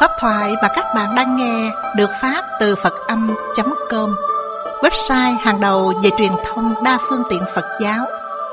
Pháp thoại mà các bạn đang nghe được phát từ Phật-âm.com, website hàng đầu về truyền thông đa phương tiện Phật giáo.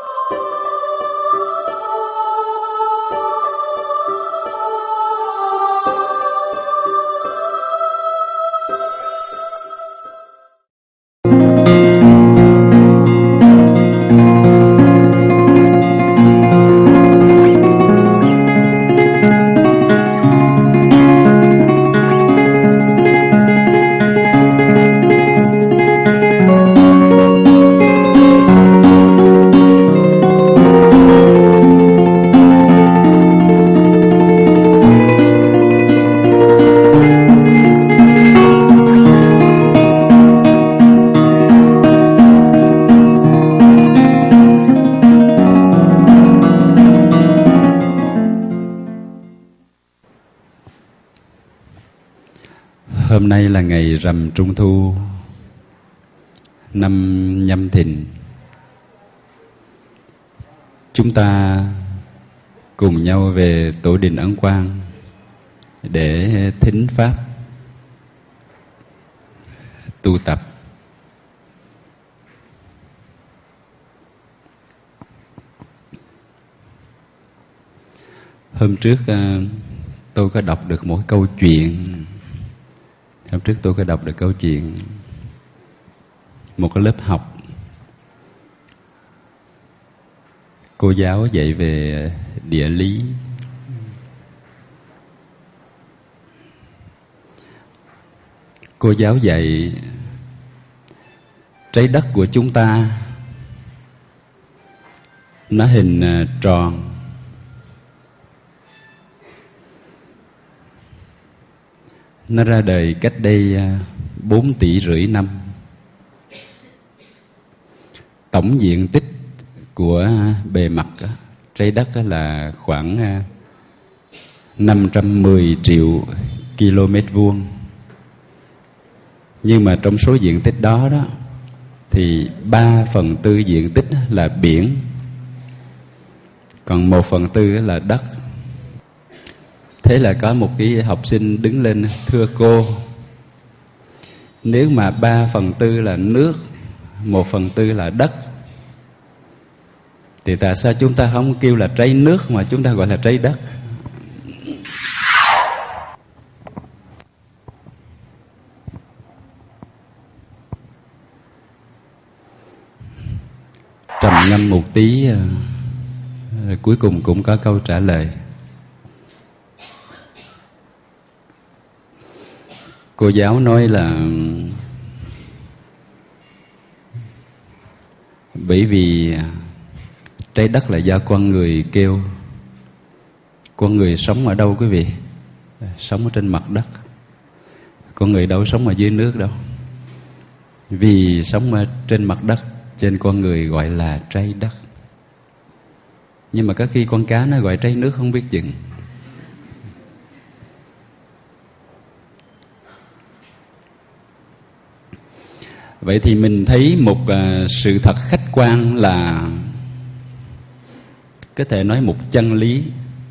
Hôm nay là ngày rằm Trung Thu năm Nhâm Thìn. Chúng ta cùng nhau về Tổ đình Ấn Quang để thính pháp, tu tập. Hôm trước tôi có đọc được một câu chuyện. Một cái lớp học, cô giáo dạy về địa lý. Cô giáo dạy trái đất của chúng ta nó hình tròn. Nó ra đời cách đây 4,5 tỷ năm. Tổng diện tích của bề mặt trái đất là khoảng 510 triệu km vuông. Nhưng mà trong số diện tích đó thì 3/4 diện tích là biển, còn 1/4 là đất. Thế là có một cái học sinh đứng lên: thưa cô, nếu mà 3/4 là nước, 1/4 là đất, thì tại sao chúng ta không kêu là trái nước mà chúng ta gọi là trái đất? Trầm ngâm một tí, cuối cùng cũng có câu trả lời. Cô giáo nói là bởi vì trái đất là do con người kêu. Con người sống ở đâu quý vị? Sống ở trên mặt đất. Con người đâu sống ở dưới nước đâu. Vì sống ở trên mặt đất, trên con người gọi là trái đất. Nhưng mà có khi con cá nó gọi trái nước không biết chừng. Vậy thì mình thấy một sự thật khách quan là có thể nói một chân lý.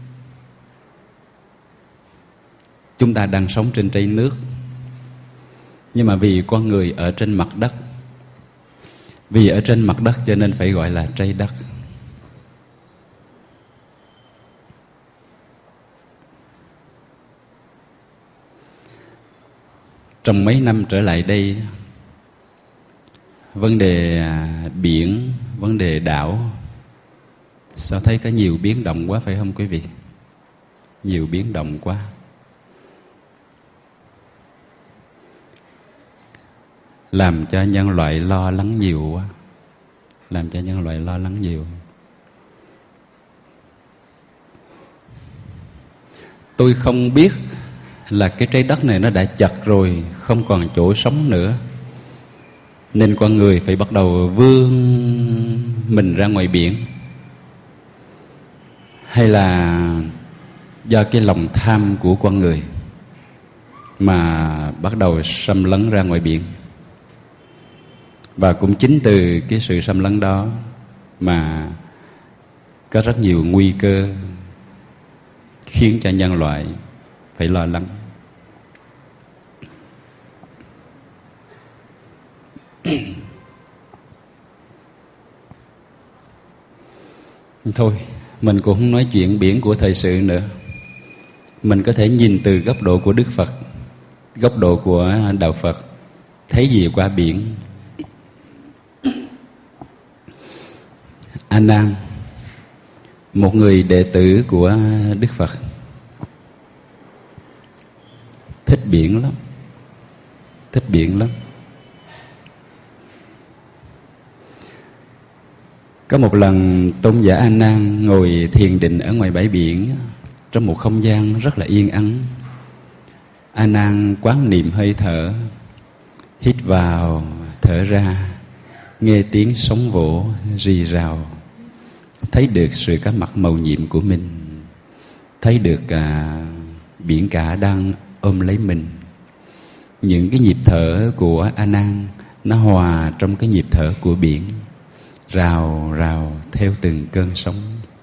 Chúng ta đang sống trên trái nước, nhưng mà vì con người ở trên mặt đất, vì ở trên mặt đất cho nên phải gọi là trái đất. Trong mấy năm trở lại đây, vấn đề biển, vấn đề đảo, sao thấy có nhiều biến động quá phải không quý vị? Nhiều biến động quá. Làm cho nhân loại lo lắng nhiều quá. Tôi không biết là cái trái đất này nó đã chật rồi, không còn chỗ sống nữa, nên con người phải bắt đầu vươn mình ra ngoài biển, hay là do cái lòng tham của con người mà bắt đầu xâm lấn ra ngoài biển. Và cũng chính từ cái sự xâm lấn đó mà có rất nhiều nguy cơ khiến cho nhân loại phải lo lắng. Thôi, mình cũng không nói chuyện biển của thời sự nữa. Mình có thể nhìn từ góc độ của Đức Phật, góc độ của Đạo Phật, thấy gì qua biển. A Nan, một người đệ tử của Đức Phật, thích biển lắm, thích biển lắm. Có một lần tôn giả A Nan ngồi thiền định ở ngoài bãi biển, trong một không gian rất là yên ắng. A Nan quán niệm hơi thở, hít vào thở ra, nghe tiếng sóng vỗ rì rào, thấy được sự có mặt màu nhiệm của mình, thấy được biển cả đang ôm lấy mình. Những cái nhịp thở của A Nan nó hòa trong cái nhịp thở của biển, rào rào theo từng cơn sóng.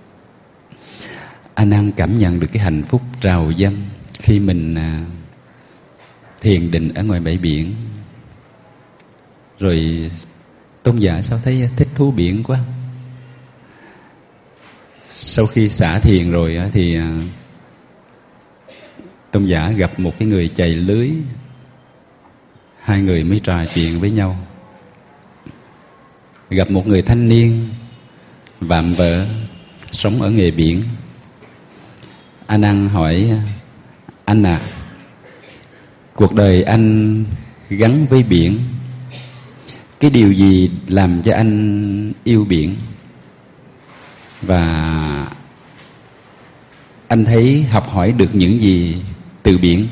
A Nan cảm nhận được cái hạnh phúc trào dâng khi mình thiền định ở ngoài bãi biển. Rồi tôn giả sao thấy thích thú biển quá. Sau khi xả thiền rồi thì tôn giả gặp một cái người chày lưới. Hai người mới trò chuyện với nhau. Gặp một người thanh niên vạm vỡ sống ở nghề biển. A Nan hỏi: anh à, cuộc đời anh gắn với biển, cái điều gì làm cho anh yêu biển? Và anh thấy học hỏi được những gì từ biển?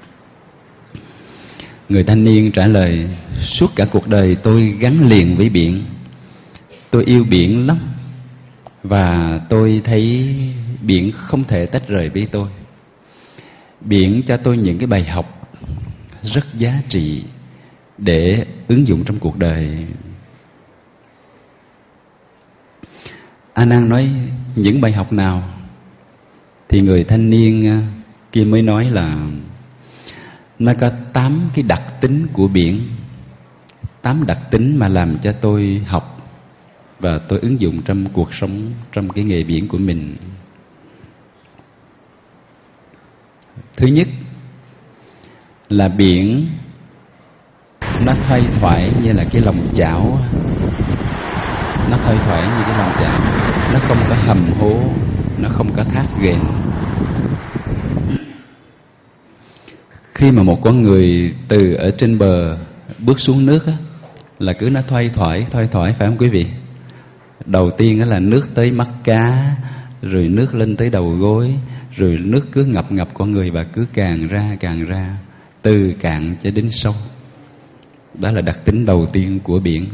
Người thanh niên trả lời: suốt cả cuộc đời tôi gắn liền với biển. Tôi yêu biển lắm, và tôi thấy biển không thể tách rời với tôi. Biển cho tôi những cái bài học rất giá trị để ứng dụng trong cuộc đời. A Nan nói: những bài học nào? Thì người thanh niên kia mới nói là nó có 8 cái đặc tính của biển, 8 đặc tính mà làm cho tôi học và tôi ứng dụng trong cuộc sống, trong cái nghề biển của mình. Thứ nhất là biển nó thoai thoải như là cái lòng chảo. Nó thoai thoải như cái lòng chảo, nó không có hầm hố, nó không có thác ghềnh. Khi mà một con người từ ở trên bờ bước xuống nước á, là cứ nó thoai thoải, phải không quý vị? Đầu tiên á là nước tới mắt cá, rồi nước lên tới đầu gối, rồi nước cứ ngập con người và cứ càng ra, từ cạn cho đến sâu. Đó là đặc tính đầu tiên của biển.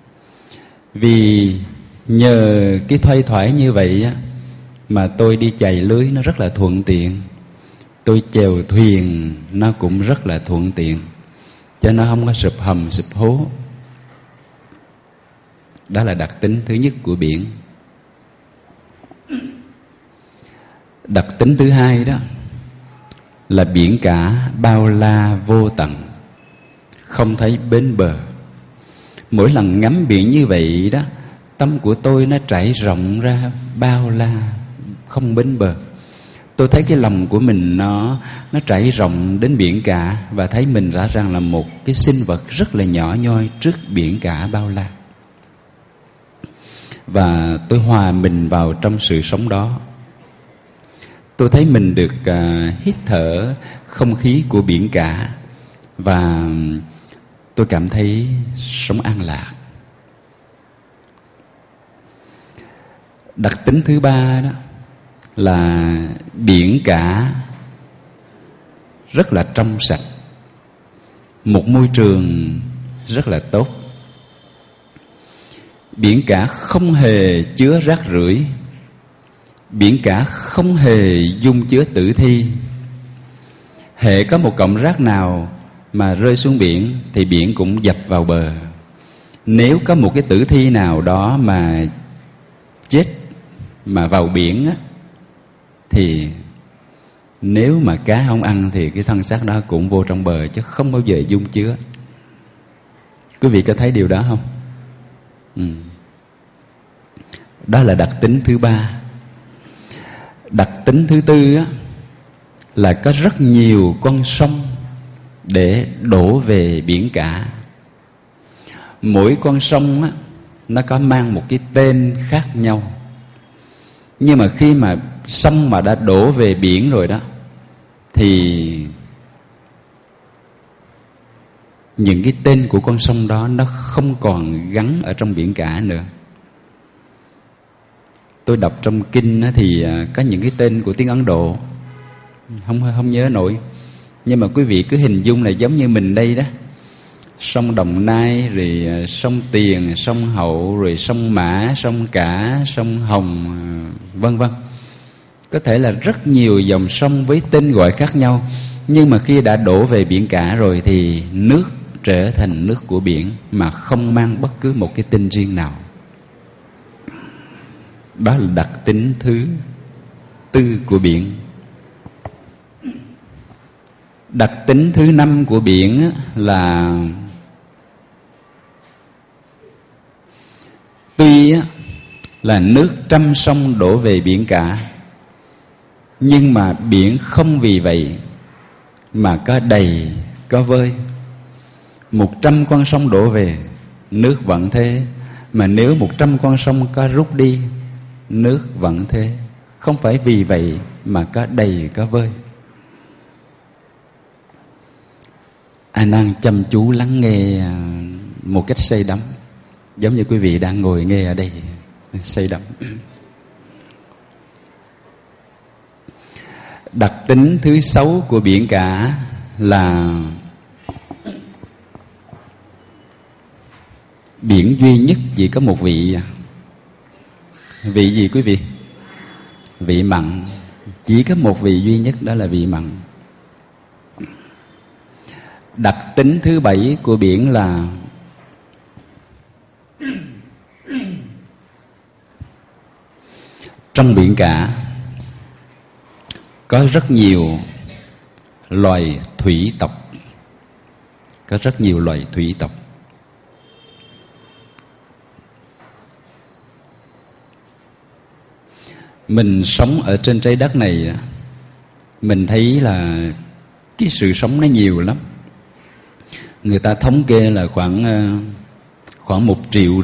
Vì nhờ cái thoai thoải như vậy á, mà tôi đi chày lưới nó rất là thuận tiện. Tôi chèo thuyền nó cũng rất là thuận tiện, cho nó không có sụp hầm sụp hố. Đó là đặc tính thứ nhất của biển. Đặc tính thứ hai đó là biển cả bao la vô tận, không thấy bến bờ. Mỗi lần ngắm biển như vậy đó, tâm của tôi nó trải rộng ra bao la, không bến bờ. Tôi thấy cái lòng của mình nó trải rộng đến biển cả, và thấy mình rõ ràng là một cái sinh vật rất là nhỏ nhoi trước biển cả bao la. Và tôi hòa mình vào trong sự sống đó. Tôi thấy mình được hít thở không khí của biển cả, và tôi cảm thấy sống an lạc. Đặc tính thứ ba đó là biển cả rất là trong sạch, một môi trường rất là tốt. Biển cả không hề chứa rác rưởi, biển cả không hề dung chứa tử thi. Hễ có một cọng rác nào mà rơi xuống biển thì biển cũng dập vào bờ. Nếu có một cái tử thi nào đó mà chết mà vào biển á, thì nếu mà cá không ăn thì cái thân xác đó cũng vô trong bờ, chứ không bao giờ dung chứa. Quý vị có thấy điều đó không? Đó là đặc tính thứ ba. Đặc tính thứ tư á, là có rất nhiều con sông để đổ về biển cả. Mỗi con sông á, nó có mang một cái tên khác nhau. Nhưng mà khi mà sông mà đã đổ về biển rồi đó, thì những cái tên của con sông đó nó không còn gắn ở trong biển cả nữa. Tôi đọc trong kinh thì có những cái tên của tiếng Ấn Độ không nhớ nổi. Nhưng mà quý vị cứ hình dung là giống như mình đây đó. Sông Đồng Nai, rồi sông Tiền, sông Hậu, rồi sông Mã, sông Cả, sông Hồng, vân vân. Có thể là rất nhiều dòng sông với tên gọi khác nhau. Nhưng mà khi đã đổ về biển cả rồi thì nước trở thành nước của biển, mà không mang bất cứ một cái tên riêng nào. Đó là đặc tính thứ tư của biển. Đặc tính thứ năm của biển là tuy là nước trăm sông đổ về biển cả, nhưng mà biển không vì vậy mà có đầy có vơi. 100 con sông đổ về, nước vẫn thế. Mà nếu 100 con sông có rút đi, nước vẫn thế. Không phải vì vậy mà có đầy có vơi. A Nan chăm chú lắng nghe một cách say đắm, giống như quý vị đang ngồi nghe ở đây, say đắm. Đặc tính thứ 6 của biển cả là biển duy nhất chỉ có một vị. Vị gì quý vị? Vị mặn. Chỉ có một vị duy nhất, đó là vị mặn. Đặc tính thứ 7 của biển là trong biển cả có rất nhiều loài thủy tộc. Có rất nhiều loài thủy tộc. Mình sống ở trên trái đất này, mình thấy là cái sự sống nó nhiều lắm. Người ta thống kê là khoảng 1,5 triệu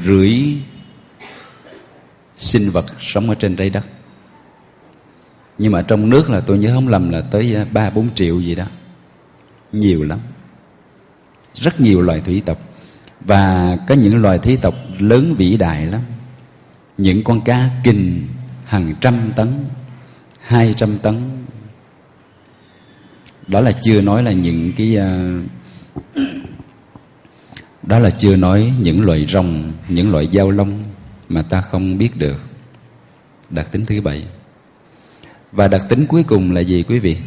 sinh vật sống ở trên trái đất. Nhưng mà trong nước là tôi nhớ không lầm là tới 3-4 triệu gì đó. Nhiều lắm. Rất nhiều loài thủy tộc. Và có những loài thủy tộc lớn vĩ đại lắm. Những con cá kình hàng trăm tấn, 200 tấn. Đó là chưa nói là những cái đó là chưa nói những loài rồng, những loại dao lông mà ta không biết được. Đặc tính thứ 7. Và đặc tính cuối cùng là gì quý vị?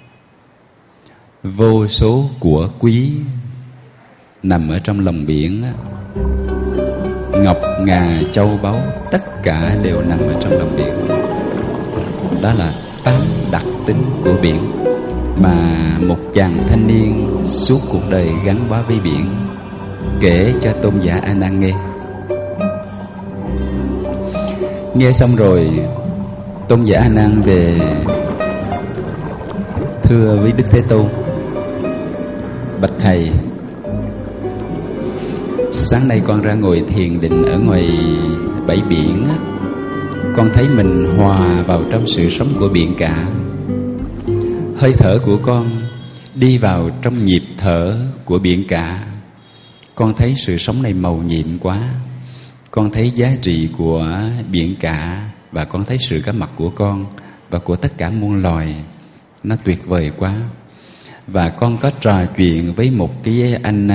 Vô số của quý nằm ở trong lòng biển. Ngọc ngà châu báu tất cả đều nằm ở trong lòng biển. Đó là 8 đặc tính của biển mà một chàng thanh niên suốt cuộc đời gắn bó với biển kể cho tôn giả A Nan nghe. Nghe xong rồi, tôn giả A Nan về thưa với Đức Thế Tôn: bạch thầy, sáng nay con ra ngồi thiền định ở ngoài bãi biển, con thấy mình hòa vào trong sự sống của biển cả. Hơi thở của con đi vào trong nhịp thở của biển cả. Con thấy sự sống này màu nhiệm quá. Con thấy giá trị của biển cả. Và con thấy sự có mặt của con và của tất cả muôn loài nó tuyệt vời quá. Và con có trò chuyện với một cái anh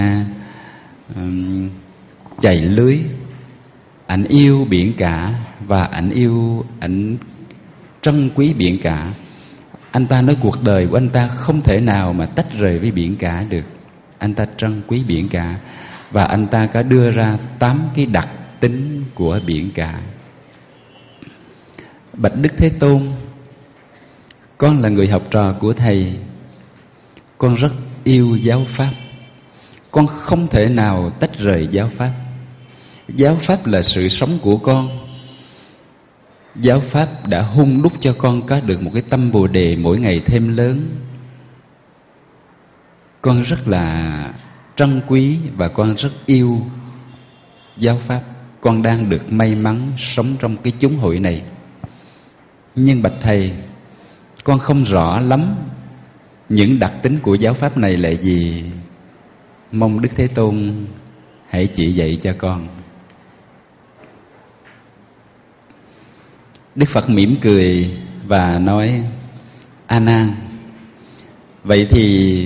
chạy lưới. Ảnh yêu biển cả và ảnh trân quý biển cả. Anh ta nói cuộc đời của anh ta không thể nào mà tách rời với biển cả được. Anh ta trân quý biển cả. Và anh ta có đưa ra 8 cái đặc tính của biển cả. Bạch Đức Thế Tôn, con là người học trò của thầy. Con rất yêu giáo pháp. Con không thể nào tách rời giáo pháp. Giáo pháp là sự sống của con. Giáo pháp đã hun đúc cho con có được một cái tâm Bồ Đề mỗi ngày thêm lớn. Con rất là trân quý và con rất yêu giáo pháp. Con đang được may mắn sống trong cái chúng hội này. Nhưng bạch thầy, con không rõ lắm những đặc tính của giáo pháp này là gì. Mong Đức Thế Tôn hãy chỉ dạy cho con. Đức Phật mỉm cười và nói: A Nan, vậy thì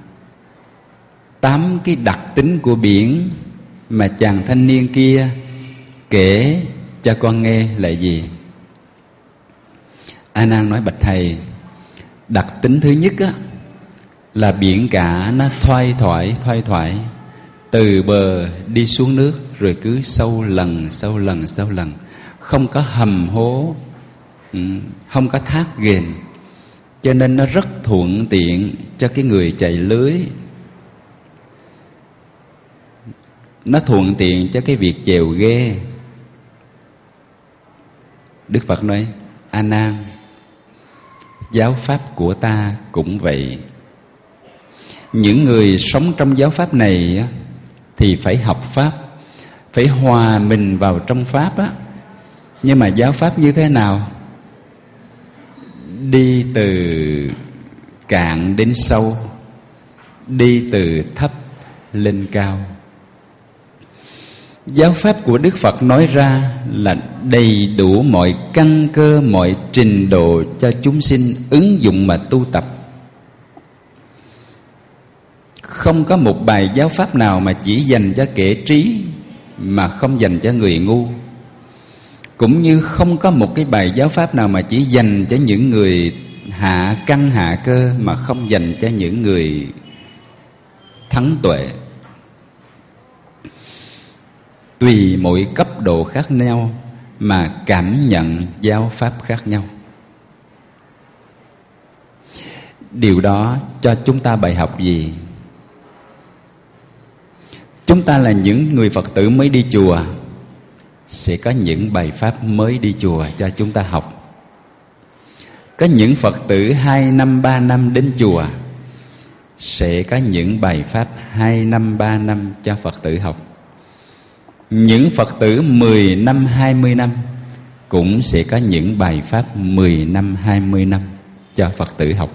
8 cái đặc tính của biển mà chàng thanh niên kia kể cho con nghe là gì? A Nan nói: bạch thầy, đặc tính thứ nhất á, là biển cả nó thoai thoải từ bờ đi xuống nước, rồi cứ sâu lần, không có hầm hố, không có thác ghềnh, cho nên nó rất thuận tiện cho cái người chạy lưới. Nó thuận tiện cho cái việc chèo ghe. Đức Phật nói: A Nan, giáo pháp của ta cũng vậy. Những người sống trong giáo pháp này thì phải học pháp, phải hòa mình vào trong pháp á. Nhưng mà giáo pháp như thế nào? Đi từ cạn đến sâu, đi từ thấp lên cao. Giáo pháp của Đức Phật nói ra là đầy đủ mọi căn cơ, mọi trình độ cho chúng sinh ứng dụng mà tu tập. Không có một bài giáo pháp nào mà chỉ dành cho kẻ trí mà không dành cho người ngu. Cũng như không có một cái bài giáo pháp nào mà chỉ dành cho những người hạ căn hạ cơ mà không dành cho những người thắng tuệ. Tùy mỗi cấp độ khác nhau mà cảm nhận giáo pháp khác nhau. Điều đó cho chúng ta bài học gì? Chúng ta là những người Phật tử mới đi chùa, sẽ có những bài pháp mới đi chùa cho chúng ta học. Có những Phật tử 2 năm 3 năm đến chùa, sẽ có những bài pháp 2 năm 3 năm cho Phật tử học. Những Phật tử 10 năm 20 năm cũng sẽ có những bài pháp 10 năm 20 năm cho Phật tử học.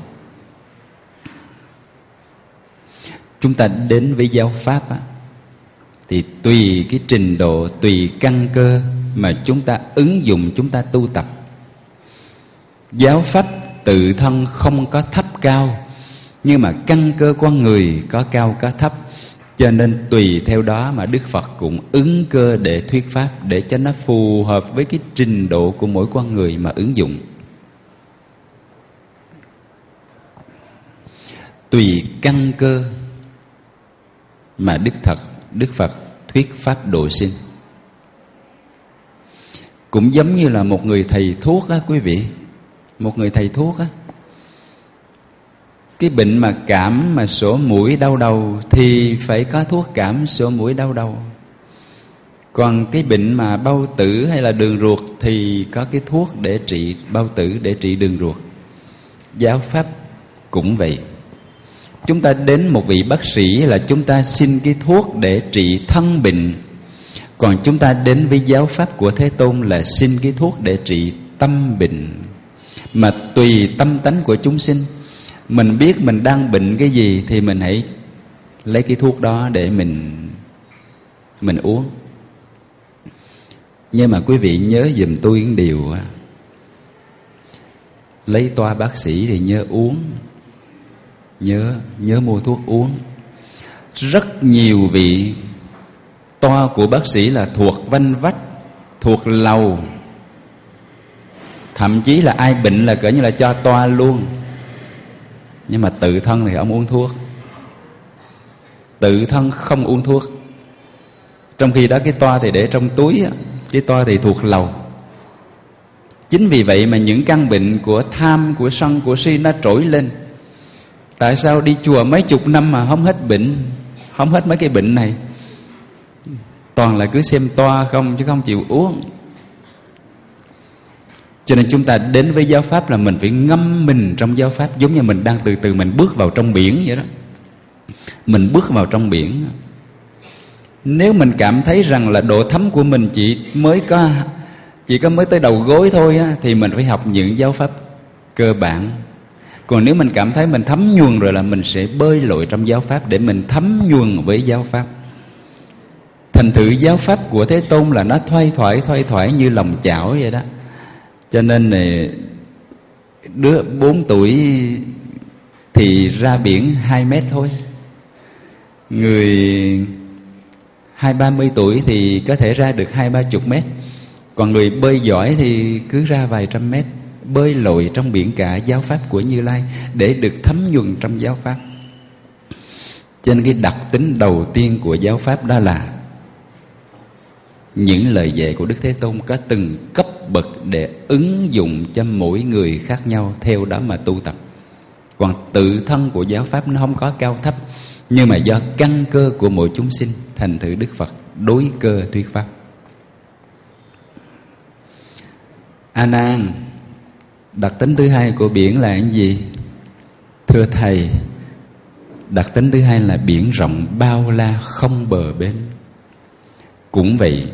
Chúng ta đến với giáo pháp á, thì tùy cái trình độ, tùy căn cơ mà chúng ta ứng dụng, chúng ta tu tập. Giáo pháp tự thân không có thấp cao, nhưng mà căn cơ con người có cao có thấp. Cho nên tùy theo đó mà Đức Phật cũng ứng cơ để thuyết pháp, để cho nó phù hợp với cái trình độ của mỗi con người mà ứng dụng. Tùy căn cơ mà Đức Phật thuyết pháp độ sinh. Cũng giống như là một người thầy thuốc á quý vị. Một người thầy thuốc á, cái bệnh mà cảm mà sổ mũi đau đầu thì phải có thuốc cảm sổ mũi đau đầu. Còn cái bệnh mà bao tử hay là đường ruột thì có cái thuốc để trị bao tử, để trị đường ruột. Giáo pháp cũng vậy. Chúng ta đến một vị bác sĩ là chúng ta xin cái thuốc để trị thân bệnh. Còn chúng ta đến với giáo pháp của Thế Tôn là xin cái thuốc để trị tâm bệnh. Mà tùy tâm tánh của chúng sinh, mình biết mình đang bệnh cái gì thì mình hãy lấy cái thuốc đó để mình uống. Nhưng mà quý vị nhớ giùm tôi một điều, lấy toa bác sĩ thì nhớ uống, nhớ mua thuốc uống. Rất nhiều vị toa của bác sĩ là thuộc vanh vách, thuộc lầu, thậm chí là ai bệnh là cỡ như là cho toa luôn. Nhưng mà tự thân thì ông uống thuốc, tự thân không uống thuốc. Trong khi đó cái toa thì để trong túi, cái toa thì thuộc lầu. Chính vì vậy mà những căn bệnh của tham, của sân, của si nó trỗi lên. Tại sao đi chùa mấy chục năm mà không hết bệnh, không hết mấy cái bệnh này. Toàn là cứ xem toa không chứ không chịu uống. Cho nên chúng ta đến với giáo pháp là mình phải ngâm mình trong giáo pháp, giống như mình đang từ từ mình bước vào trong biển vậy đó. Mình bước vào trong biển. Nếu mình cảm thấy rằng là độ thấm của mình chỉ có mới tới đầu gối thôi á, thì mình phải học những giáo pháp cơ bản. Còn nếu mình cảm thấy mình thấm nhuần rồi là mình sẽ bơi lội trong giáo pháp để mình thấm nhuần với giáo pháp. Thành thử giáo pháp của Thế Tôn là nó thoai thoải như lòng chảo vậy đó. Cho nên này, đứa 4 tuổi thì ra biển 2 mét thôi. Người 20-30 tuổi thì có thể ra được 20-30 mét. Còn người bơi giỏi thì cứ ra vài trăm mét, bơi lội trong biển cả giáo pháp của Như Lai để được thấm nhuần trong giáo pháp. Cho nên cái đặc tính đầu tiên của giáo pháp đó là những lời dạy của Đức Thế Tôn có từng cấp bậc để ứng dụng cho mỗi người khác nhau, theo đó mà tu tập. Còn tự thân của giáo pháp nó không có cao thấp, nhưng mà do căn cơ của mỗi chúng sinh, thành thử Đức Phật đối cơ thuyết pháp. A Nan, đặc tính thứ hai của biển là cái gì? Thưa Thầy, đặc tính thứ hai là biển rộng bao la không bờ bến. Cũng vậy,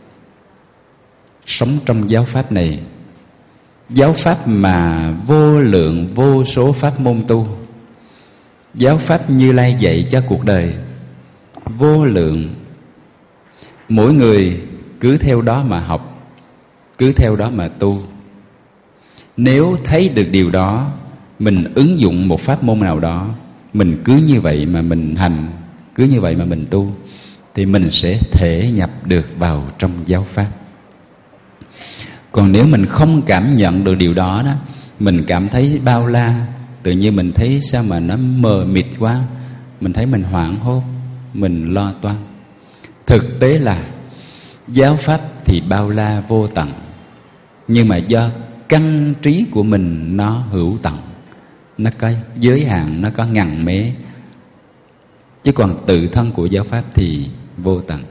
sống trong giáo pháp này, giáo pháp mà vô lượng vô số pháp môn tu, giáo pháp Như Lai dạy cho cuộc đời vô lượng. Mỗi người cứ theo đó mà học, cứ theo đó mà tu. Nếu thấy được điều đó, mình ứng dụng một pháp môn nào đó, mình cứ như vậy mà mình hành, cứ như vậy mà mình tu, thì mình sẽ thể nhập được vào trong giáo pháp. Còn nếu mình không cảm nhận được điều đó, mình cảm thấy bao la, tự nhiên mình thấy sao mà nó mờ mịt quá, mình thấy mình hoảng hốt, mình lo toan. Thực tế là giáo pháp thì bao la vô tận, nhưng mà do căn trí của mình nó hữu tận, nó có giới hạn, nó có ngần mé. Chứ còn tự thân của giáo pháp thì vô tận.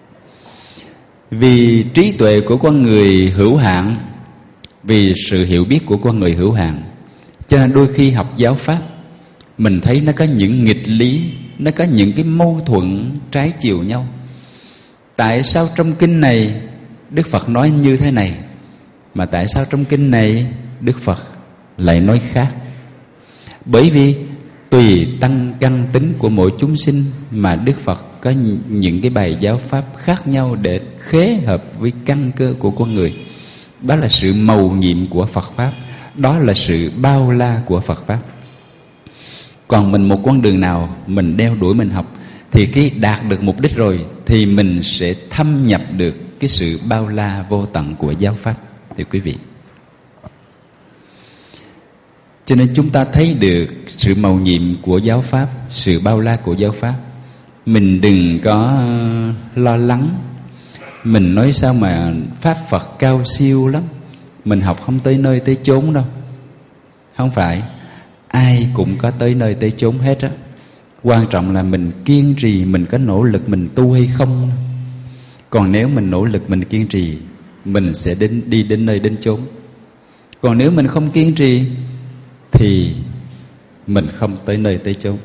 Vì trí tuệ của con người hữu hạn, vì sự hiểu biết của con người hữu hạn, cho nên đôi khi học giáo pháp mình thấy nó có những nghịch lý, nó có những cái mâu thuẫn trái chiều nhau. Tại sao trong kinh này Đức Phật nói như thế này, mà tại sao trong kinh này Đức Phật lại nói khác? Bởi vì tùy tăng căn tính của mỗi chúng sinh mà Đức Phật có những cái bài giáo pháp khác nhau để khế hợp với căn cơ của con người. Đó là sự mầu nhiệm của Phật pháp, đó là sự bao la của Phật pháp. Còn mình một con đường nào mình đeo đuổi mình học, thì khi đạt được mục đích rồi thì mình sẽ thâm nhập được cái sự bao la vô tận của giáo pháp. Thưa quý vị, cho nên chúng ta thấy được sự mầu nhiệm của giáo pháp, sự bao la của giáo pháp. Mình đừng có lo lắng, mình nói sao mà pháp Phật cao siêu lắm, mình học không tới nơi tới chốn đâu. Không phải, ai cũng có tới nơi tới chốn hết á. Quan trọng là mình kiên trì, mình có nỗ lực mình tu hay không. Còn nếu mình nỗ lực mình kiên trì, mình sẽ đi đến nơi đến chốn. Còn nếu mình không kiên trì thì mình không tới nơi tới chốn.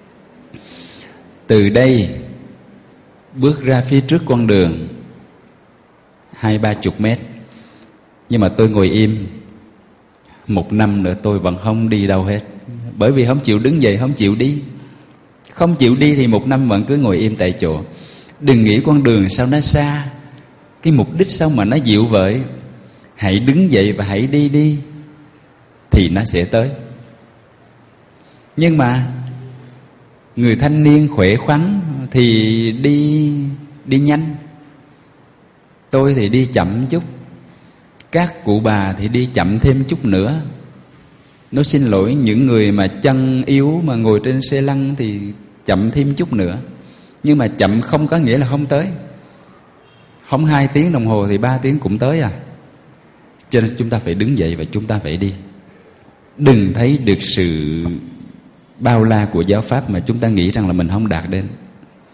Từ đây bước ra phía trước con đường 20-30 mét, nhưng mà tôi ngồi im. 1 năm nữa tôi vẫn không đi đâu hết, bởi vì không chịu đứng dậy, không chịu đi. Không chịu đi thì 1 năm vẫn cứ ngồi im tại chỗ. Đừng nghĩ con đường sao nó xa, cái mục đích sao mà nó dịu vợi. Hãy đứng dậy và hãy đi thì nó sẽ tới. Nhưng mà người thanh niên khỏe khoắn thì đi nhanh, tôi thì đi chậm chút, các cụ bà thì đi chậm thêm chút nữa. Nó xin lỗi những người mà chân yếu mà ngồi trên xe lăn thì chậm thêm chút nữa. Nhưng mà chậm không có nghĩa là không tới. Không 2 tiếng đồng hồ thì 3 tiếng cũng tới à. Cho nên chúng ta phải đứng dậy và chúng ta phải đi. Đừng thấy được sự bao la của giáo pháp mà chúng ta nghĩ rằng là mình không đạt đến.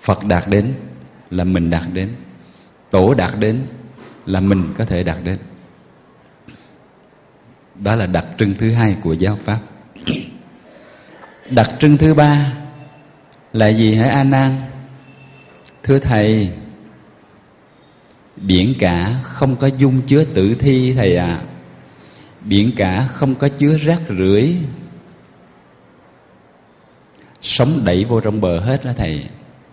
Phật đạt đến là mình đạt đến, Tổ đạt đến là mình có thể đạt đến. Đó là đặc trưng thứ hai của giáo pháp. Đặc trưng thứ ba là gì hả A Nan? Thưa thầy, biển cả không có dung chứa tử thi thầy ạ. Biển cả không có chứa rác rưởi, sóng đẩy vô trong bờ hết đó thầy.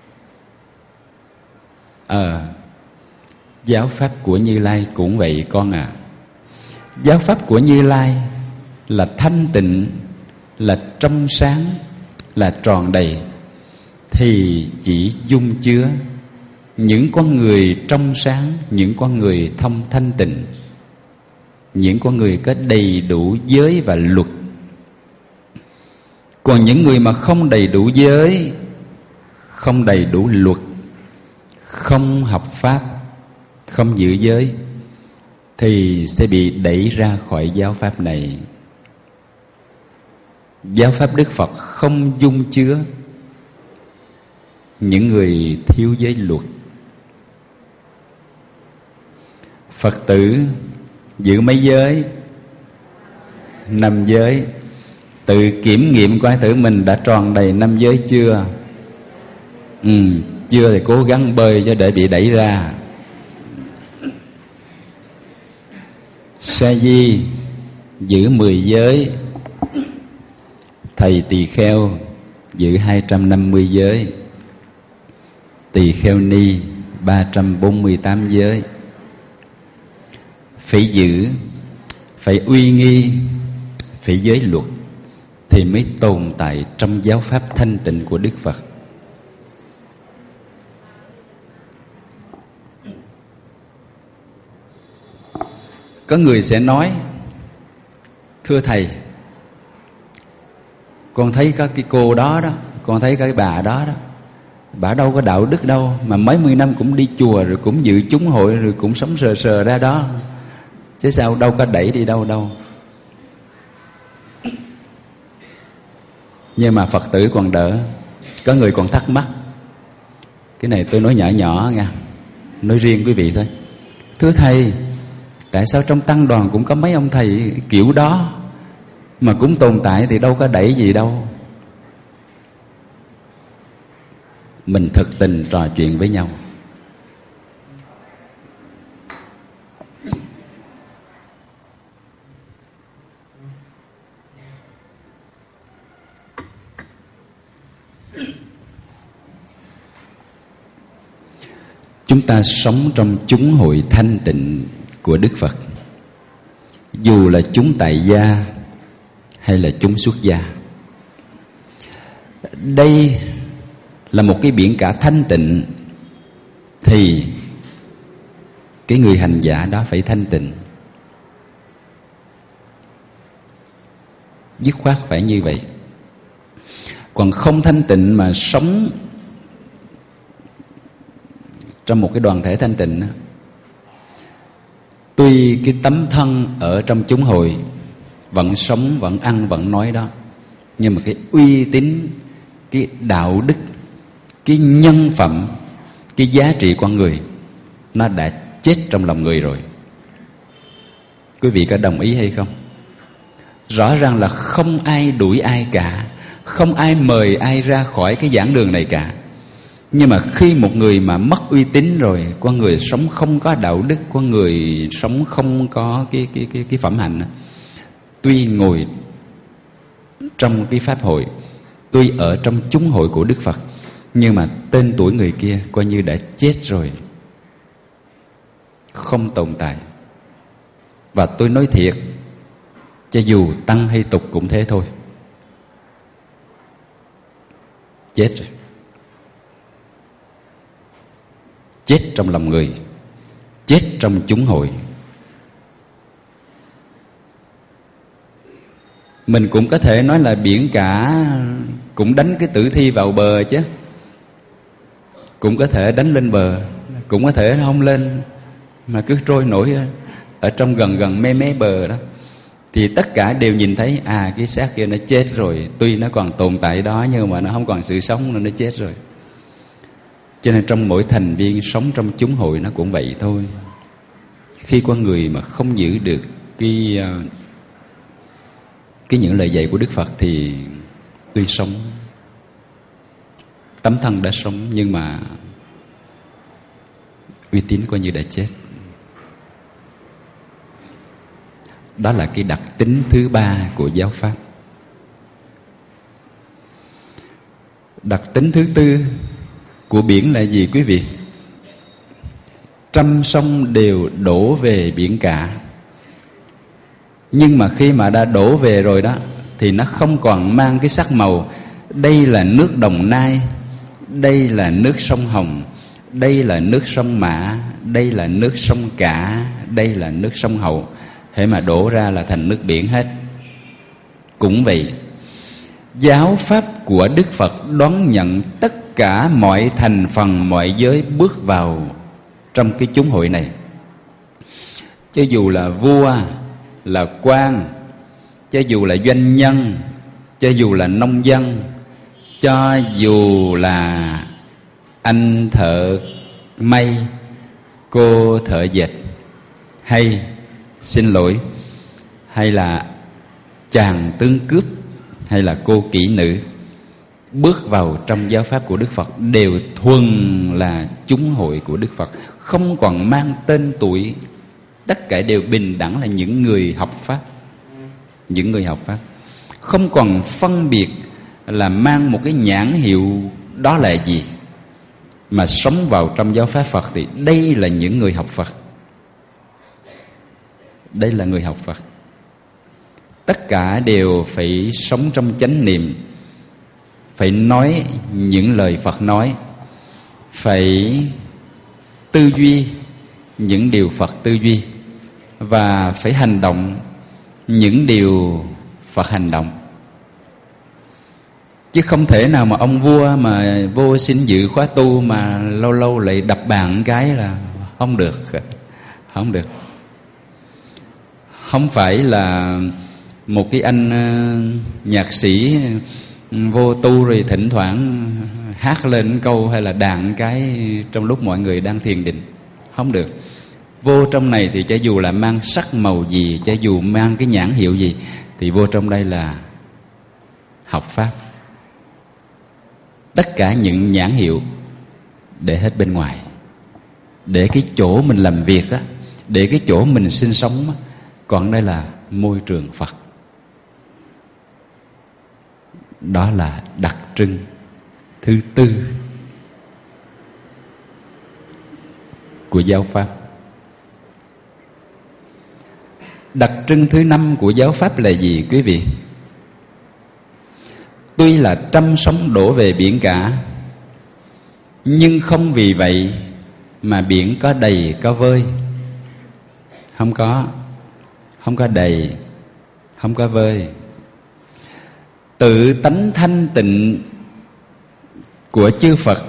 Giáo pháp của Như Lai cũng vậy con à. Giáo pháp của Như Lai là thanh tịnh, là trong sáng, là tròn đầy, thì chỉ dung chứa những con người trong sáng, những con người thông thanh tịnh, những con người có đầy đủ giới và luật. Còn những người mà không đầy đủ giới, không đầy đủ luật, không học pháp, không giữ giới, thì sẽ bị đẩy ra khỏi giáo pháp này. Giáo pháp Đức Phật không dung chứa những người thiếu giới luật. Phật tử giữ mấy giới? 5 giới. Tự kiểm nghiệm coi thử mình đã tròn đầy 5 giới chưa. Chưa thì cố gắng bơi cho để bị đẩy ra. Sa di giữ 10 giới. Thầy tỳ kheo giữ 250 giới. Tỳ kheo ni 348 giới. Phải giữ, phải uy nghi, phải giới luật, thì mới tồn tại trong giáo pháp thanh tịnh của Đức Phật. Có người sẽ nói: thưa thầy, con thấy có cái cô đó đó, con thấy cái bà đó đó, bà đâu có đạo đức đâu, mà mấy mươi năm cũng đi chùa, rồi cũng dự chúng hội, rồi cũng sống sờ sờ ra đó, chứ sao đâu có đẩy đi đâu đâu. Nhưng mà Phật tử còn đỡ. Có người còn thắc mắc. Cái này tôi nói nhỏ nhỏ nha, nói riêng quý vị thôi. Thưa thầy, tại sao trong tăng đoàn cũng có mấy ông thầy kiểu đó mà cũng tồn tại, thì đâu có đẩy gì đâu. Mình thực tình trò chuyện với nhau. Chúng ta sống trong chúng hội thanh tịnh của Đức Phật, dù là chúng tại gia hay là chúng xuất gia. Đây là một cái biển cả thanh tịnh, thì cái người hành giả đó phải thanh tịnh. Dứt khoát phải như vậy. Còn không thanh tịnh mà sống trong một cái đoàn thể thanh tịnh, tuy cái tấm thân ở trong chúng hội vẫn sống, vẫn ăn, vẫn nói đó, nhưng mà cái uy tín, cái đạo đức, cái nhân phẩm, cái giá trị con người, nó đã chết trong lòng người rồi. Quý vị có đồng ý hay không? Rõ ràng là không ai đuổi ai cả, không ai mời ai ra khỏi cái giảng đường này cả. Nhưng mà khi một người mà mất uy tín rồi, con người sống không có đạo đức, con người sống không có cái phẩm hạnh, tuy ngồi trong cái pháp hội, tuy ở trong chúng hội của Đức Phật, nhưng mà tên tuổi người kia coi như đã chết rồi, không tồn tại. Và tôi nói thiệt, cho dù tăng hay tục cũng thế thôi, chết rồi. Chết trong lòng người, chết trong chúng hội. Mình cũng có thể nói là biển cả cũng đánh cái tử thi vào bờ chứ, cũng có thể đánh lên bờ, cũng có thể không lên mà cứ trôi nổi ở trong gần mé bờ đó. Thì tất cả đều nhìn thấy cái xác kia nó chết rồi. Tuy nó còn tồn tại đó, nhưng mà nó không còn sự sống nên nó chết rồi. Cho nên trong mỗi thành viên sống trong chúng hội nó cũng vậy thôi. Khi con người mà không giữ được cái những lời dạy của Đức Phật thì tuy sống, tấm thân đã sống, nhưng mà uy tín coi như đã chết. Đó là cái đặc tính thứ ba của giáo pháp. Đặc tính thứ tư của biển là gì quý vị? Trăm sông đều đổ về biển cả. Nhưng mà khi mà đã đổ về rồi đó thì nó không còn mang cái sắc màu đây là nước Đồng Nai, đây là nước sông Hồng, đây là nước sông Mã, đây là nước sông Cả, đây là nước sông Hậu. Thế mà đổ ra là thành nước biển hết. Cũng vậy, giáo pháp của Đức Phật đón nhận tất cả mọi thành phần, mọi giới bước vào trong cái chúng hội này. Cho dù là vua, là quan, cho dù là doanh nhân, cho dù là nông dân, cho dù là anh thợ may, cô thợ dệt, hay hay là chàng tướng cướp, hay là cô kỹ nữ, bước vào trong giáo pháp của Đức Phật đều thuần là chúng hội của Đức Phật, không còn mang tên tuổi. Tất cả đều bình đẳng là những người học pháp. Những người học pháp không còn phân biệt là mang một cái nhãn hiệu đó là gì, mà sống vào trong giáo pháp Phật thì đây là những người học Phật. Đây là người học Phật. Tất cả đều phải sống trong chánh niệm, phải nói những lời Phật nói, phải tư duy những điều Phật tư duy, và phải hành động những điều Phật hành động. Chứ không thể nào mà ông vua mà vô xin dự khóa tu mà lâu lâu lại đập bàn cái là không được. Không được. Không phải là một cái anh nhạc sĩ vô tu rồi thỉnh thoảng hát lên câu hay là đàn cái trong lúc mọi người đang thiền định. Không được. Vô trong này thì cho dù là mang sắc màu gì, cho dù mang cái nhãn hiệu gì, thì vô trong đây là học pháp. Tất cả những nhãn hiệu để hết bên ngoài, để cái chỗ mình làm việc á, để cái chỗ mình sinh sống á, còn đây là môi trường Phật. Đó là đặc trưng thứ tư của giáo pháp. Đặc trưng thứ năm của giáo pháp là gì quý vị? Tuy là trăm sóng đổ về biển cả, nhưng không vì vậy mà biển có đầy có vơi. Không có. Không có đầy, không có vơi. Tự tánh thanh tịnh của chư Phật,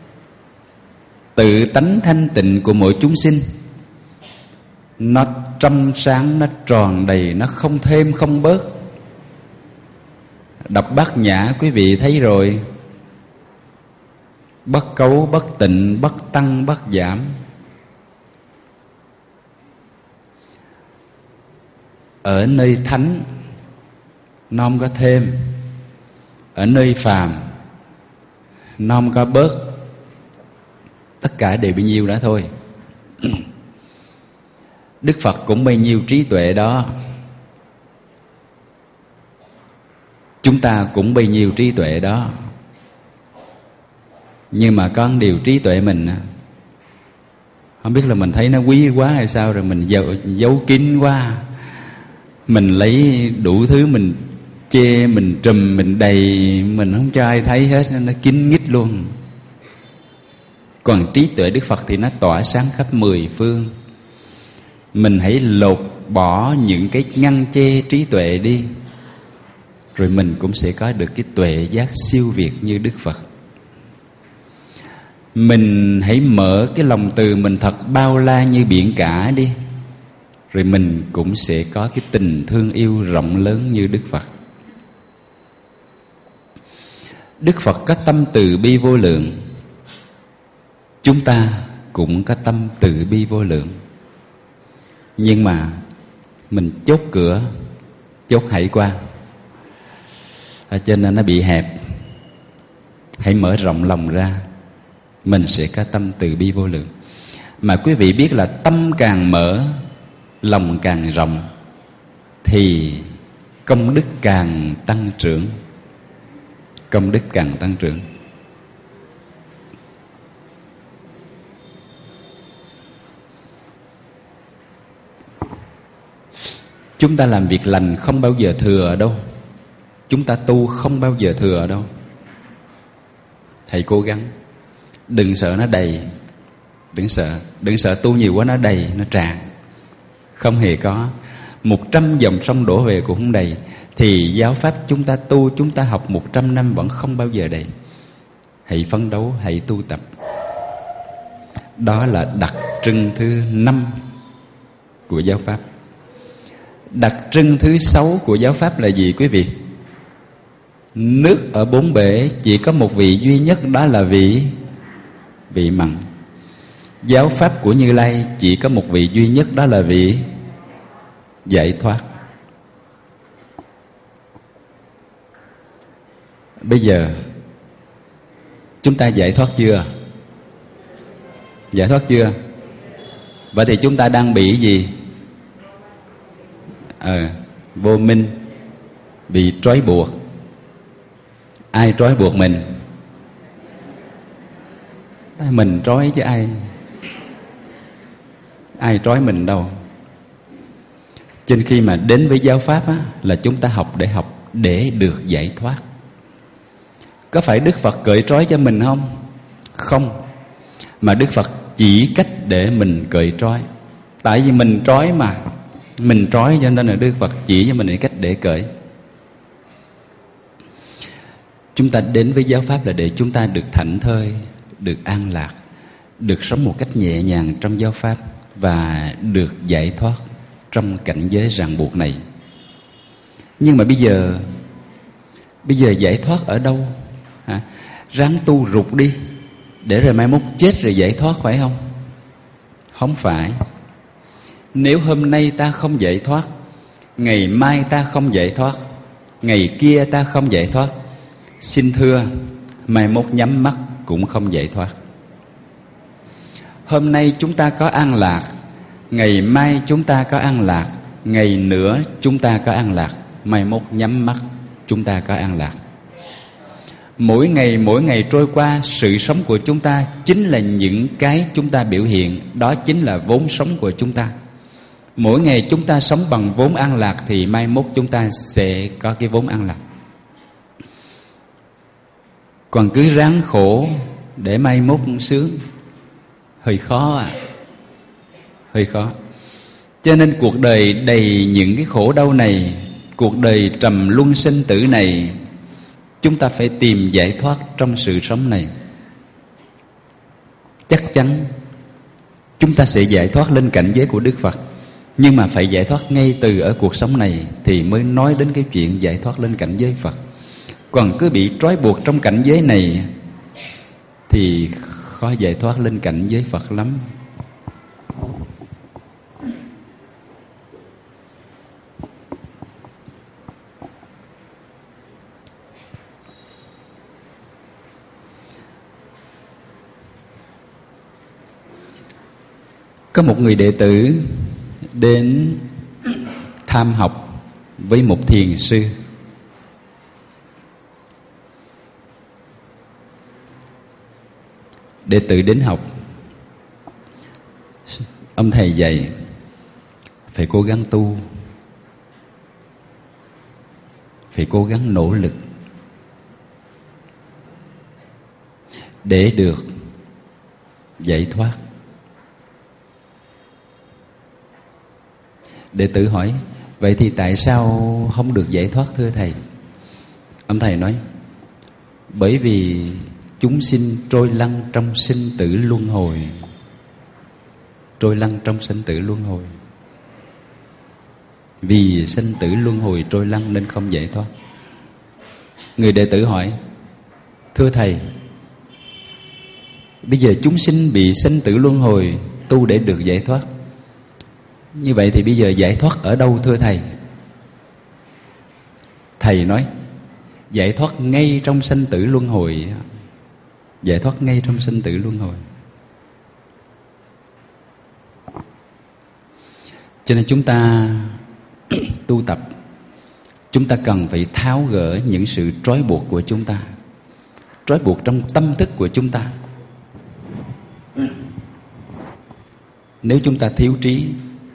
tự tánh thanh tịnh của mỗi chúng sinh, nó trong sáng, nó tròn đầy, nó không thêm không bớt. Đọc Bát Nhã quý vị thấy rồi, bất cấu, bất tịnh, bất tăng, bất giảm. Ở nơi thánh nó không có thêm, ở nơi phàm nó không có bớt. Tất cả đều bấy nhiêu đó thôi. Đức Phật cũng bấy nhiêu trí tuệ đó, chúng ta cũng bấy nhiêu trí tuệ đó. Nhưng mà có một điều trí tuệ mình không biết là mình thấy nó quý quá hay sao, rồi mình giấu kín quá. Mình lấy đủ thứ mình chê, mình trùm, mình đầy, mình không cho ai thấy hết, nó kín mít luôn. Còn trí tuệ Đức Phật thì nó tỏa sáng khắp mười phương. Mình hãy lột bỏ những cái ngăn chê trí tuệ đi, rồi mình cũng sẽ có được cái tuệ giác siêu việt như Đức Phật. Mình hãy mở cái lòng từ mình thật bao la như biển cả đi, rồi mình cũng sẽ có cái tình thương yêu rộng lớn như Đức Phật. Đức Phật có tâm từ bi vô lượng. chúng ta cũng có tâm từ bi vô lượng. Nhưng mà mình chốt cửa, chốt hải quan, cho nên nó bị hẹp. Hãy mở rộng lòng ra, mình sẽ có tâm từ bi vô lượng. Mà quý vị biết là tâm càng mở, lòng càng rộng, thì công đức càng tăng trưởng. Công đức càng tăng trưởng. Chúng ta làm việc lành không bao giờ thừa ở đâu. Chúng ta tu không bao giờ thừa ở đâu. Hãy cố gắng. Đừng sợ nó đầy. Đừng sợ tu nhiều quá nó đầy, nó tràn. Không hề có. 100 dòng sông đổ về cũng không đầy. Thì giáo pháp chúng ta tu, chúng ta học 100 năm vẫn không bao giờ đầy. Hãy phấn đấu, hãy tu tập. Đó là đặc trưng thứ 5 của giáo pháp. Đặc trưng thứ 6 của giáo pháp là gì quý vị? Nước ở 4 bể chỉ có một vị duy nhất, đó là vị mặn. Giáo pháp của Như Lai chỉ có một vị duy nhất, đó là vị giải thoát. Bây giờ chúng ta giải thoát chưa? Giải thoát chưa? Vậy thì chúng ta đang bị gì? Vô minh, bị trói buộc. Ai trói buộc mình? Mình trói chứ ai trói mình đâu. Cho nên khi mà đến với giáo pháp á, là chúng ta học để được giải thoát. Có phải Đức Phật cởi trói cho mình không? Không. Mà Đức Phật chỉ cách để mình cởi trói. Tại vì mình trói mà. Mình trói cho nên là Đức Phật chỉ cho mình cách để cởi. Chúng ta đến với giáo pháp là để chúng ta được thảnh thơi, được an lạc, được sống một cách nhẹ nhàng trong giáo pháp, và được giải thoát trong cảnh giới ràng buộc này. Nhưng mà bây giờ giải thoát ở đâu? Ráng tu rụt đi, để rồi mai mốt chết rồi giải thoát, phải không? Không phải. Nếu hôm nay ta không giải thoát, ngày mai ta không giải thoát, ngày kia ta không giải thoát, xin thưa, mai mốt nhắm mắt cũng không giải thoát. Hôm nay chúng ta có an lạc, ngày mai chúng ta có an lạc, ngày nữa chúng ta có an lạc, mai mốt nhắm mắt chúng ta có an lạc. Mỗi ngày trôi qua, sự sống của chúng ta chính là những cái chúng ta biểu hiện. Đó chính là vốn sống của chúng ta. Mỗi ngày chúng ta sống bằng vốn an lạc, thì mai mốt chúng ta sẽ có cái vốn an lạc. Còn cứ ráng khổ để mai mốt sướng, hơi khó hơi khó. Cho nên cuộc đời đầy những cái khổ đau này, cuộc đời trầm luân sinh tử này, chúng ta phải tìm giải thoát trong sự sống này. Chắc chắn chúng ta sẽ giải thoát lên cảnh giới của Đức Phật. Nhưng mà phải giải thoát ngay từ ở cuộc sống này thì mới nói đến cái chuyện giải thoát lên cảnh giới Phật. Còn cứ bị trói buộc trong cảnh giới này thì khó giải thoát lên cảnh giới Phật lắm. Có một người đệ tử đến tham học với một thiền sư. Đệ tử đến học, ông thầy dạy phải cố gắng tu, phải cố gắng nỗ lực để được giải thoát. Đệ tử hỏi, vậy thì tại sao không được giải thoát thưa thầy? Ông thầy nói, bởi vì chúng sinh trôi lăn trong sinh tử luân hồi. Trôi lăn trong sinh tử luân hồi. Vì sinh tử luân hồi trôi lăn nên không giải thoát. Người đệ tử hỏi, thưa thầy, Bây giờ chúng sinh bị sinh tử luân hồi, tu để được giải thoát. Như vậy thì bây giờ giải thoát ở đâu thưa Thầy? Thầy nói giải thoát ngay trong sinh tử luân hồi. Giải thoát ngay trong sinh tử luân hồi. Cho nên chúng ta tu tập, chúng ta cần phải tháo gỡ những sự trói buộc của chúng ta, trói buộc trong tâm thức của chúng ta. Nếu chúng ta thiếu trí,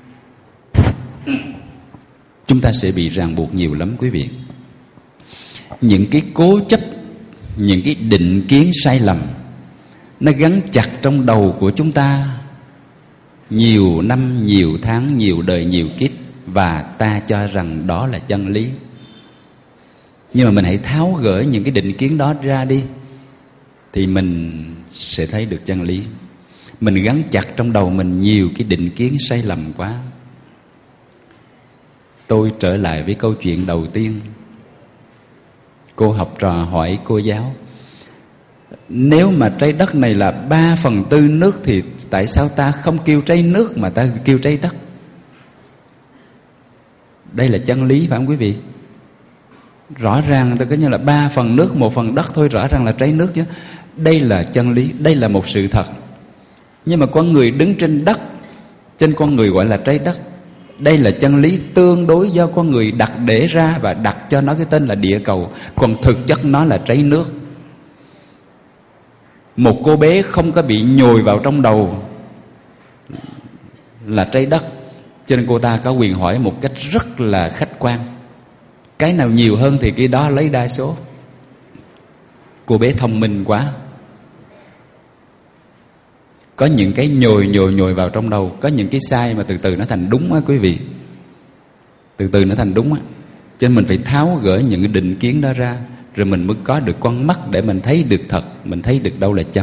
chúng ta sẽ bị ràng buộc nhiều lắm quý vị. Những cái cố chấp, những cái định kiến sai lầm, nó gắn chặt trong đầu của chúng ta nhiều năm, nhiều tháng, nhiều đời, nhiều kiếp, và ta cho rằng đó là chân lý. Nhưng mà mình hãy tháo gỡ những cái định kiến đó ra đi, thì mình sẽ thấy được chân lý. Mình gắn chặt trong đầu mình nhiều cái định kiến sai lầm quá. Tôi trở lại với câu chuyện đầu tiên. Cô học trò hỏi cô giáo, nếu mà trái đất này là 3/4 nước thì tại sao ta không kêu trái nước mà ta kêu trái đất? Đây là chân lý phải không quý vị? Rõ ràng tôi có như là 3 phần nước 1 phần đất thôi, rõ ràng là trái nước chứ. Đây là chân lý, đây là một sự thật. Nhưng mà con người đứng trên đất, trên con người gọi là trái đất. Đây là chân lý tương đối do con người đặt để ra và đặt cho nó cái tên là địa cầu. Còn thực chất nó là trái nước. Một cô bé không có bị nhồi vào trong đầu là trái đất, cho nên cô ta có quyền hỏi một cách rất là khách quan. Cái nào nhiều hơn thì cái đó lấy đa số. Cô bé thông minh quá. Có những cái nhồi vào trong đầu, có những cái sai mà từ từ nó thành đúng á quý vị. Từ từ nó thành đúng á. Cho nên mình phải tháo gỡ những cái định kiến đó ra, rồi mình mới có được con mắt để mình thấy được thật, mình thấy được đâu là chân.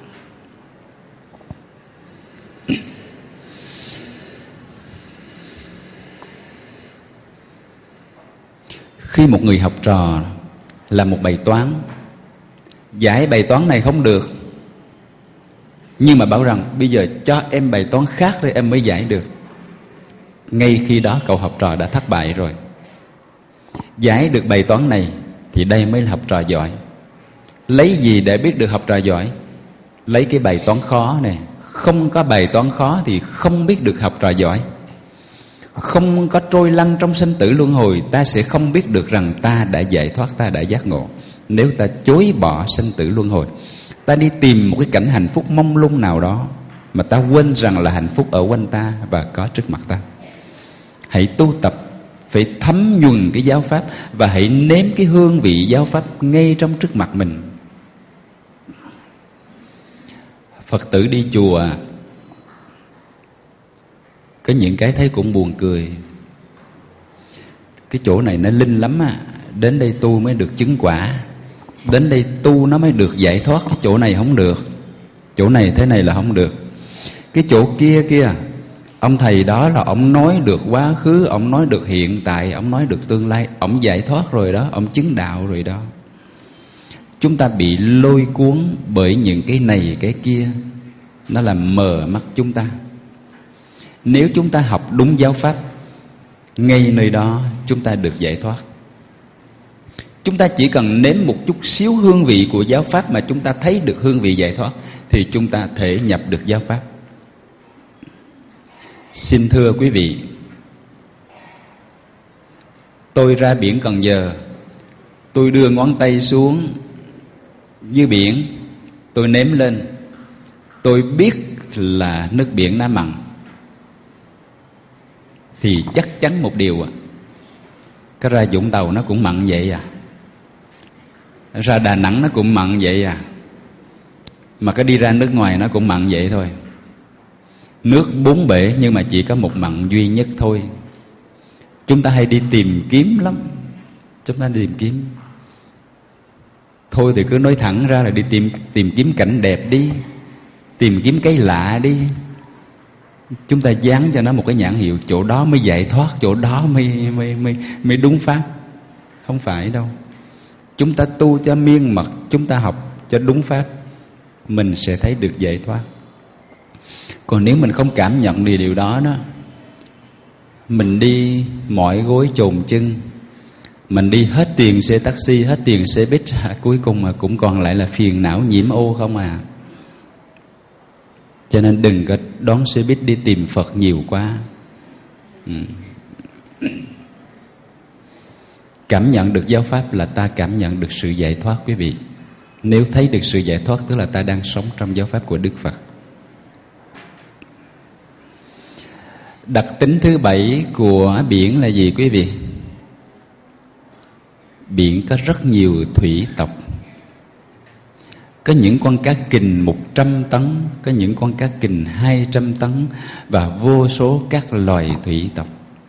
Khi một người học trò làm một bài toán, giải bài toán này không được, nhưng mà bảo rằng bây giờ cho em bài toán khác để em mới giải được, ngay khi đó cậu học trò đã thất bại rồi. Giải được bài toán này thì đây mới là học trò giỏi. Lấy gì để biết được học trò giỏi? Lấy cái bài toán khó này. Không có bài toán khó thì không biết được học trò giỏi. Không có trôi lăn trong sinh tử luân hồi, ta sẽ không biết được rằng ta đã giải thoát, ta đã giác ngộ. Nếu ta chối bỏ sinh tử luân hồi, ta đi tìm một cái cảnh hạnh phúc mông lung nào đó, mà ta quên rằng là hạnh phúc ở quanh ta và có trước mặt ta. Hãy tu tập, phải thấm nhuần cái giáo pháp, và hãy nếm cái hương vị giáo pháp ngay trong trước mặt mình. Phật tử đi chùa có những cái thấy cũng buồn cười. Cái chỗ này nó linh lắm á, đến đây tu mới được chứng quả, đến đây tu nó mới được giải thoát. Cái chỗ này không được, chỗ này thế này là không được. Cái chỗ kia ông thầy đó là ông nói được quá khứ, ông nói được hiện tại, ông nói được tương lai, ông giải thoát rồi đó, ông chứng đạo rồi đó. Chúng ta bị lôi cuốn bởi những cái này cái kia, nó làm mờ mắt chúng ta. Nếu chúng ta học đúng giáo pháp, ngay nơi đó chúng ta được giải thoát. Chúng ta chỉ cần nếm một chút xíu hương vị của giáo pháp mà chúng ta thấy được hương vị giải thoát, thì chúng ta thể nhập được giáo pháp. Xin thưa quý vị, tôi ra biển Cần Giờ, tôi đưa ngón tay xuống dưới biển, tôi nếm lên, tôi biết là nước biển nó mặn, thì chắc chắn một điều cái ra Vũng Tàu nó cũng mặn vậy à, ra Đà Nẵng nó cũng mặn vậy à, mà cái đi ra nước ngoài nó cũng mặn vậy thôi. Nước bốn bể nhưng mà chỉ có một mặn duy nhất thôi. Chúng ta hay đi tìm kiếm lắm, chúng ta đi tìm kiếm. Thôi thì cứ nói thẳng ra là đi tìm kiếm cảnh đẹp đi, tìm kiếm cái lạ đi. Chúng ta dán cho nó một cái nhãn hiệu, chỗ đó mới giải thoát, chỗ đó mới đúng pháp. Không phải đâu. Chúng ta tu cho miên mật, chúng ta học cho đúng pháp, mình sẽ thấy được giải thoát. Còn nếu mình không cảm nhận được điều đó đó, mình đi mỏi gối chồn chân, mình đi hết tiền xe taxi, hết tiền xe buýt, cuối cùng mà cũng còn lại là phiền não nhiễm ô không à. Cho nên đừng có đón xe buýt đi tìm Phật nhiều quá. Cảm nhận được giáo pháp là ta cảm nhận được sự giải thoát quý vị. Nếu thấy được sự giải thoát tức là ta đang sống trong giáo pháp của Đức Phật. Đặc tính thứ 7 của biển là gì quý vị? Biển có rất nhiều thủy tộc. Có những con cá kình 100 tấn, có những con cá kình 200 tấn và vô số các loài thủy tộc.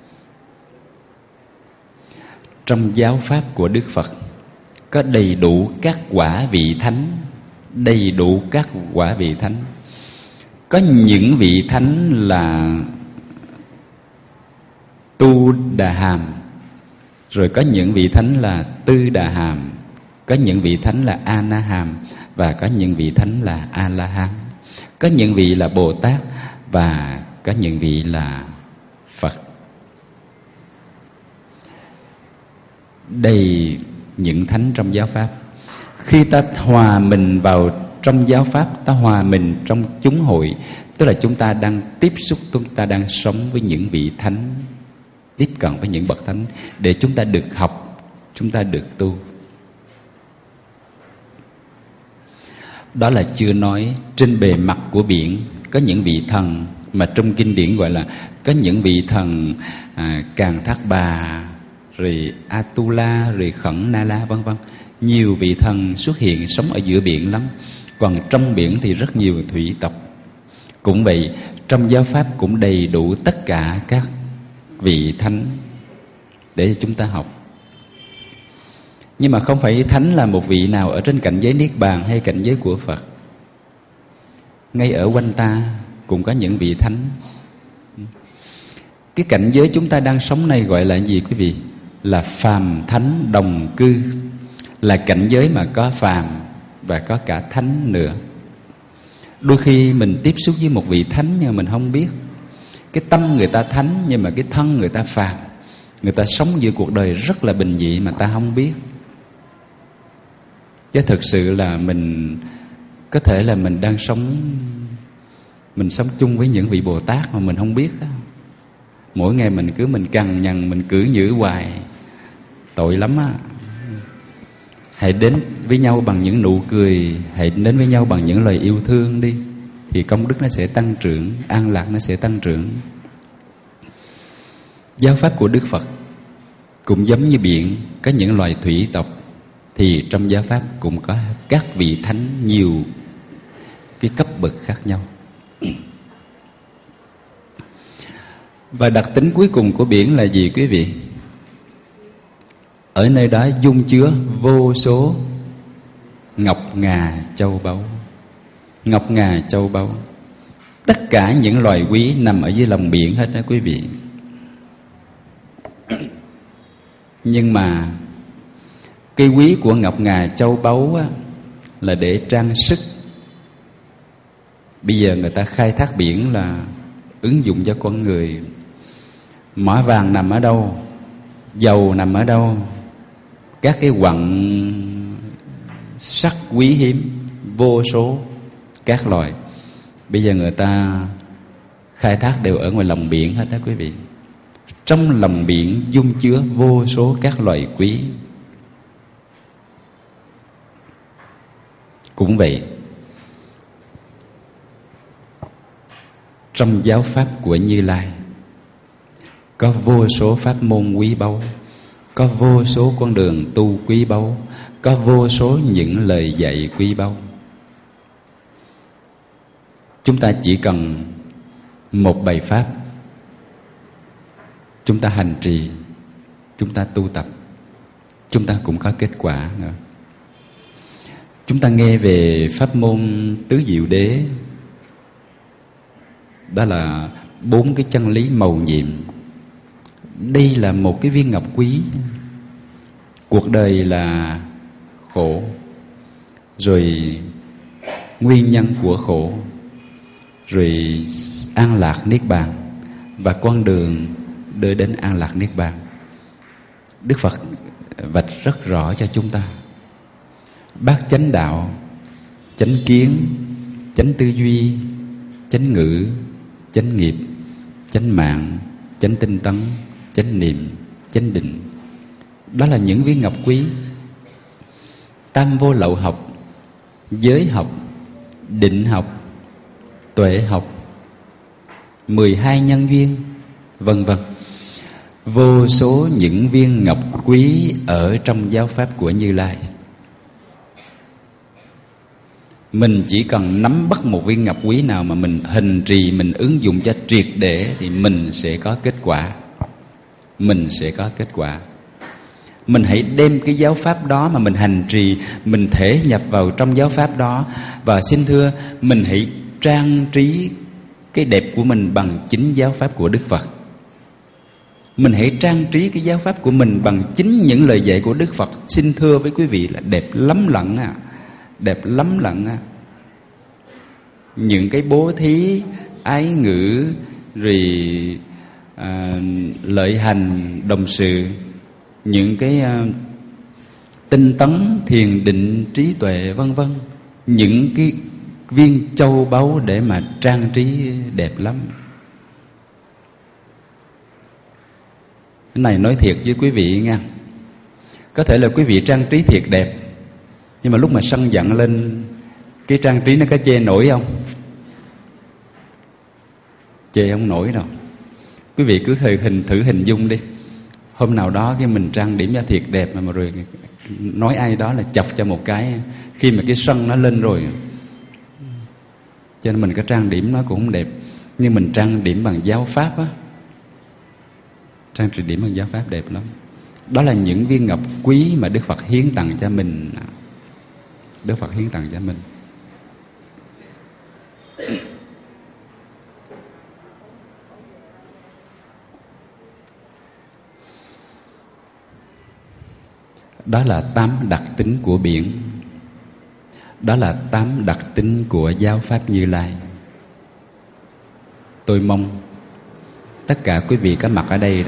Trong giáo pháp của Đức Phật có đầy đủ các quả vị thánh, đầy đủ các quả vị thánh. Có những vị thánh là Tu Đà Hàm, rồi có những vị thánh là Tư Đà Hàm, có những vị thánh là A Na Hàm, và có những vị thánh là A La Hán. Có những vị là Bồ Tát và có những vị là Phật. Đầy những thánh trong giáo pháp. Khi ta hòa mình vào trong giáo pháp, ta hòa mình trong chúng hội, tức là chúng ta đang tiếp xúc, chúng ta đang sống với những vị thánh, tiếp cận với những bậc thánh để chúng ta được học, chúng ta được tu. Đó là chưa nói trên bề mặt của biển có những vị thần mà trong kinh điển gọi là có những vị thần Càn Thác Bà, rồi Atula, rồi Khẩn Na La, vân vân. Nhiều vị thần xuất hiện sống ở giữa biển lắm. Còn trong biển thì rất nhiều thủy tộc. Cũng vậy, trong giáo pháp cũng đầy đủ tất cả các vị thánh để chúng ta học. Nhưng mà không phải thánh là một vị nào ở trên cảnh giới Niết Bàn hay cảnh giới của Phật. Ngay ở quanh ta cũng có những vị thánh. Cái cảnh giới chúng ta đang sống này gọi là gì quý vị? Là phàm thánh đồng cư. Là cảnh giới mà có phàm và có cả thánh nữa. Đôi khi mình tiếp xúc với một vị thánh nhưng mình không biết. Cái tâm người ta thánh nhưng mà cái thân người ta phàm. Người ta sống giữa cuộc đời rất là bình dị mà ta không biết. Chứ thực sự là mình có thể là mình đang sống, mình sống chung với những vị Bồ Tát mà mình không biết á. Mỗi ngày mình cằn nhằn, mình cử nhử hoài, tội lắm á. Hãy đến với nhau bằng những nụ cười, hãy đến với nhau bằng những lời yêu thương đi, thì công đức nó sẽ tăng trưởng, an lạc nó sẽ tăng trưởng. Giáo pháp của Đức Phật cũng giống như biển, có những loài thủy tộc, thì trong giáo pháp cũng có các vị thánh nhiều cái cấp bậc khác nhau. Và đặc tính cuối cùng của biển là gì quý vị? Ở nơi đó dung chứa vô số ngọc ngà châu báu. Ngọc ngà châu báu, tất cả những loài quý nằm ở dưới lòng biển hết đó quý vị. Nhưng mà cái quý của ngọc ngà châu báu á, là để trang sức. Bây giờ người ta khai thác biển là ứng dụng cho con người. Mỏ vàng nằm ở đâu, dầu nằm ở đâu, các cái quặng sắt quý hiếm vô số các loài, bây giờ người ta khai thác đều ở ngoài lòng biển hết đó quý vị. Trong lòng biển dung chứa vô số các loài quý. Cũng vậy, trong giáo pháp của Như Lai có vô số pháp môn quý báu, có vô số con đường tu quý báu, có vô số những lời dạy quý báu. Chúng ta chỉ cần một bài pháp, chúng ta hành trì, chúng ta tu tập, chúng ta cũng có kết quả nữa. Chúng ta nghe về pháp môn tứ diệu đế, đó là 4 cái chân lý mầu nhiệm. Đây là một cái viên ngọc quý. Cuộc đời là khổ, rồi nguyên nhân của khổ, rồi an lạc niết bàn và con đường đưa đến an lạc niết bàn. Đức Phật vạch rất rõ cho chúng ta. Bát chánh đạo, chánh kiến, chánh tư duy, chánh ngữ, chánh nghiệp, chánh mạng, chánh tinh tấn, chánh niệm, chánh định. Đó là những viên ngọc quý. Tam vô lậu học, giới học, định học, tuệ học, 12 nhân duyên, vân vân. Vô số những viên ngọc quý ở trong giáo pháp của Như Lai. Mình chỉ cần nắm bắt một viên ngọc quý nào mà mình hành trì, mình ứng dụng cho triệt để thì mình sẽ có kết quả. Mình sẽ có kết quả. Mình hãy đem cái giáo pháp đó mà mình hành trì, mình thể nhập vào trong giáo pháp đó. Và xin thưa, mình hãy trang trí cái đẹp của mình bằng chính giáo pháp của Đức Phật. Mình hãy trang trí cái giáo pháp của mình bằng chính những lời dạy của Đức Phật. Xin thưa với quý vị là đẹp lắm lận à. Đẹp lắm lận à. Những cái bố thí, ái ngữ, rồi lợi hành, đồng sự, những cái tinh tấn, thiền định, trí tuệ, vân vân, những cái viên châu báu để mà trang trí đẹp lắm. Cái này nói thiệt với quý vị nha. Có thể là quý vị trang trí thiệt đẹp, nhưng mà lúc mà sân giận lên, cái trang trí nó có chê nổi không? Chê không nổi đâu. Quý vị cứ thử hình dung đi. Hôm nào đó cái mình trang điểm ra thiệt đẹp mà rồi nói ai đó là chọc cho một cái, khi mà cái sân nó lên rồi. Cho nên mình có trang điểm nó cũng không đẹp. Nhưng mình trang điểm bằng giáo pháp á, trang điểm bằng giáo pháp đẹp lắm. Đó là những viên ngọc quý mà Đức Phật hiến tặng cho mình. Đức Phật hiến tặng cho mình. Đó là 8 đặc tính của biển. Đó là 8 đặc tính của giáo pháp Như Lai. Tôi mong tất cả quý vị có mặt ở đây đó,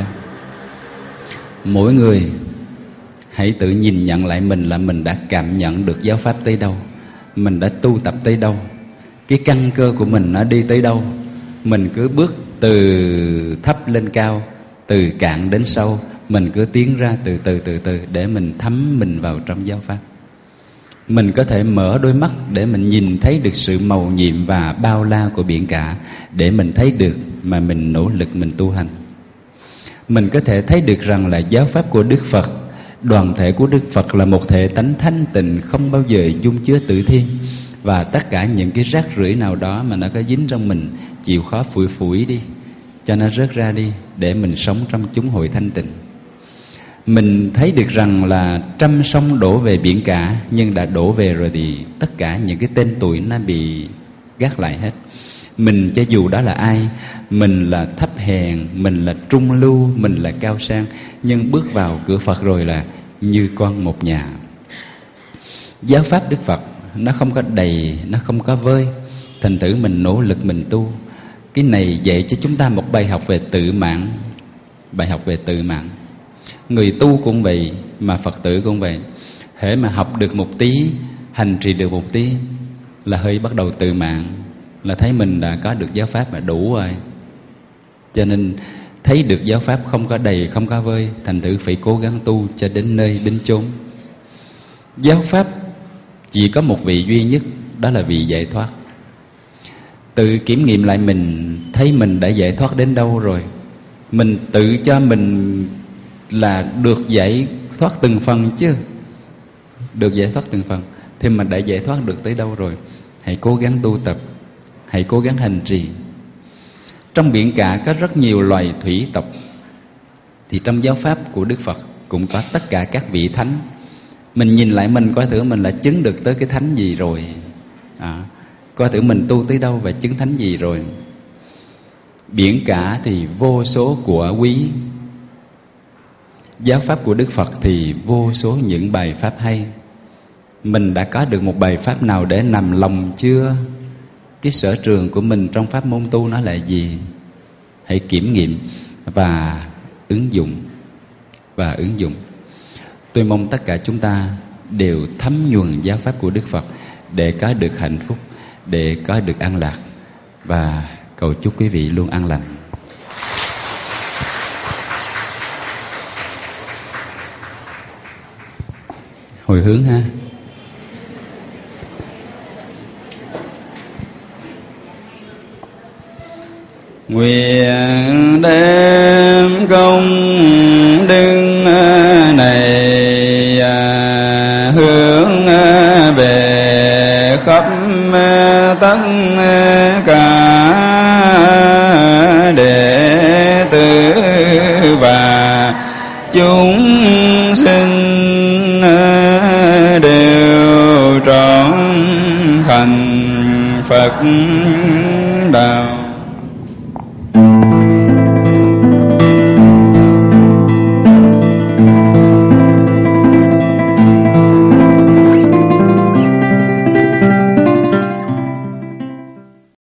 mỗi người hãy tự nhìn nhận lại mình là mình đã cảm nhận được giáo pháp tới đâu, mình đã tu tập tới đâu, cái căn cơ của mình nó đi tới đâu. Mình cứ bước từ thấp lên cao, từ cạn đến sâu, mình cứ tiến ra từ từ để mình thấm mình vào trong giáo pháp. Mình có thể mở đôi mắt để mình nhìn thấy được sự mầu nhiệm và bao la của biển cả, để mình thấy được mà mình nỗ lực mình tu hành. Mình có thể thấy được rằng là giáo pháp của Đức Phật, đoàn thể của Đức Phật là một thể tánh thanh tịnh, không bao giờ dung chứa tự thiên. Và tất cả những cái rác rưởi nào đó mà nó có dính trong mình, chịu khó phủi đi, cho nó rớt ra đi, để mình sống trong chúng hội thanh tịnh. Mình thấy được rằng là trăm sông đổ về biển cả, nhưng đã đổ về rồi thì tất cả những cái tên tuổi nó bị gác lại hết. Mình cho dù đó là ai, mình là thấp hèn, mình là trung lưu, mình là cao sang, nhưng bước vào cửa Phật rồi là như con một nhà. Giáo pháp Đức Phật nó không có đầy, nó không có vơi. Thành thử mình nỗ lực mình tu. Cái này dạy cho chúng ta một bài học về tự mạng. Bài học về tự mạng. Người tu cũng vậy, mà Phật tử cũng vậy. Hễ mà học được một tí, hành trì được một tí là hơi bắt đầu tự mạng, là thấy mình đã có được giáo pháp mà đủ rồi. Cho nên thấy được giáo pháp không có đầy, không có vơi, thành thử phải cố gắng tu cho đến nơi đến chốn. Giáo pháp chỉ có một vị duy nhất, đó là vị giải thoát. Tự kiểm nghiệm lại mình, thấy mình đã giải thoát đến đâu rồi. Mình tự cho mình là được giải thoát từng phần chứ. Được giải thoát từng phần thì mình đã giải thoát được tới đâu rồi. Hãy cố gắng tu tập, hãy cố gắng hành trì. Trong biển cả có rất nhiều loài thủy tộc, thì trong giáo pháp của Đức Phật cũng có tất cả các vị thánh. Mình nhìn lại mình coi thử mình là chứng được tới cái thánh gì rồi, coi thử mình tu tới đâu và chứng thánh gì rồi. Biển cả thì vô số của quý. Giáo pháp của Đức Phật thì vô số những bài pháp hay. Mình đã có được một bài pháp nào để nằm lòng chưa? Cái sở trường của mình trong pháp môn tu nó là gì? Hãy kiểm nghiệm và ứng dụng. Tôi mong tất cả chúng ta đều thấm nhuần giáo pháp của Đức Phật để có được hạnh phúc, để có được an lạc. Và cầu chúc quý vị luôn an lành. Hồi hướng ha. Nguyện đem công đức này hướng về khắp tất cả đệ tử và chúng sinh đều trọn thành Phật đạo.